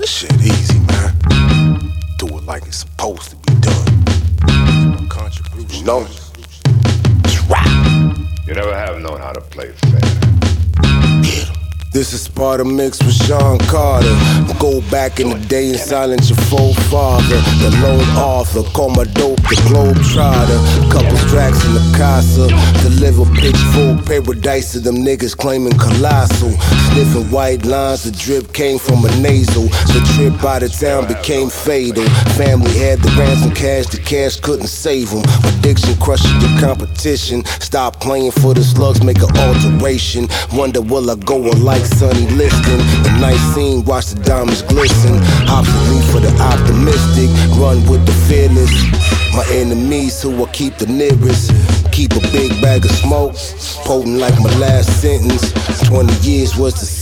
Shit easy, man. Do it like it's supposed to be done. My contribution, no. Just rap. You never have known how to play fair. Get 'em. This is Sparta mixed with Sean Carter. Go back in the day and silence your forefather. The lone author, call my dope the Globe Trotter. Couple tracks in the casa. Deliver pitchfork paradise to them niggas claiming colossal. Sniffing white lines, the drip came from a nasal. The trip out of town became fatal. Family had the ransom cash, the cash couldn't save them. Addiction crushes your competition. Stop playing for the slugs, make an alteration. Wonder will I go or like Sonny Liston. The night scene, watch the diamonds glisten. Obsolete for the optimistic, run with the fearless. My enemies who I keep the nearest. Keep a big bag of smoke, potent like my last sentence. 20 years was the